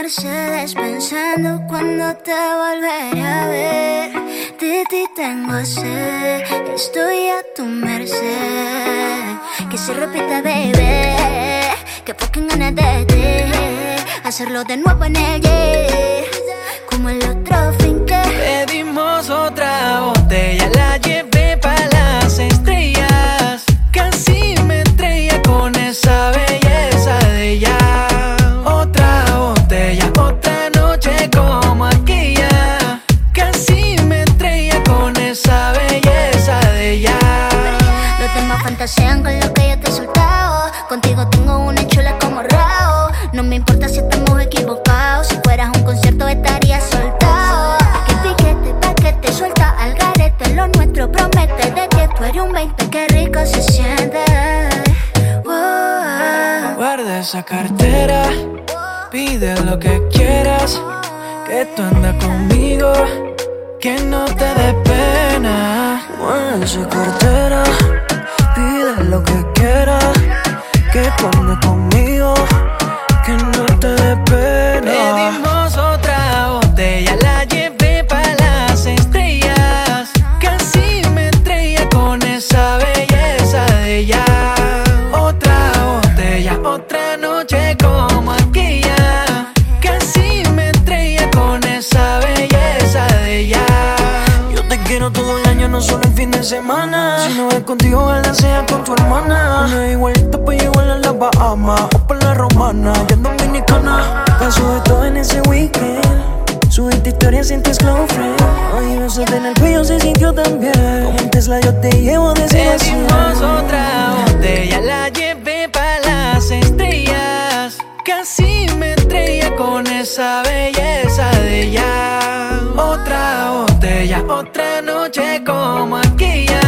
Mercedes pensando cuando te volveré a ver. De ti tengo sed, estoy a tu merced. Que se repita, bebé, que fucking ganas de hacerlo de nuevo en el jet, como el otro fin que pedimos otra botella, la llevé pa' las estrellas. Casi me estrella con esa belleza de ella. Otra botella, otra noche como aquella. Casi me estrella con esa belleza de ella. Los demás fantasean con lo que yo te he soltado. Contigo tengo una chula como Rao. No me importa si estamos equivocados. Si fueras un concierto estaría soltado. Que piquete, paquete, suelta al garete. Lo nuestro promete de que tú eres un 20. Qué rico se siente. Guarda esa cartera, pide lo que quieras, que tú andas conmigo, que no te dé pena. Guarda esa cartera, pide lo que quieras, que tú andas conmigo, que no te dé pena. Pedimos otra botella, la llevé pa' las estrellas. Casi me estrella con esa belleza de ella. Otra botella, otra noche como aquella. Casi me estrella con esa belleza de ella. Yo te quiero todo el año, no solo el fin de semana. Si no es contigo, ojalá sea con tu hermana. Una igualita pa' llevarla a la Bahama o pa' la Romana, ya en Dominicana. Pasó de todo en ese weekend. Subiste historia, sientes close friend. Ay, besos en el cuello se sintió tan bien. Como un Tesla yo te llevo de 0 a 100. Pedimos otra botella, la llevé pa' las estrellas. Casi me estrella con esa belleza de ella. Otra botella, otra noche como aquella.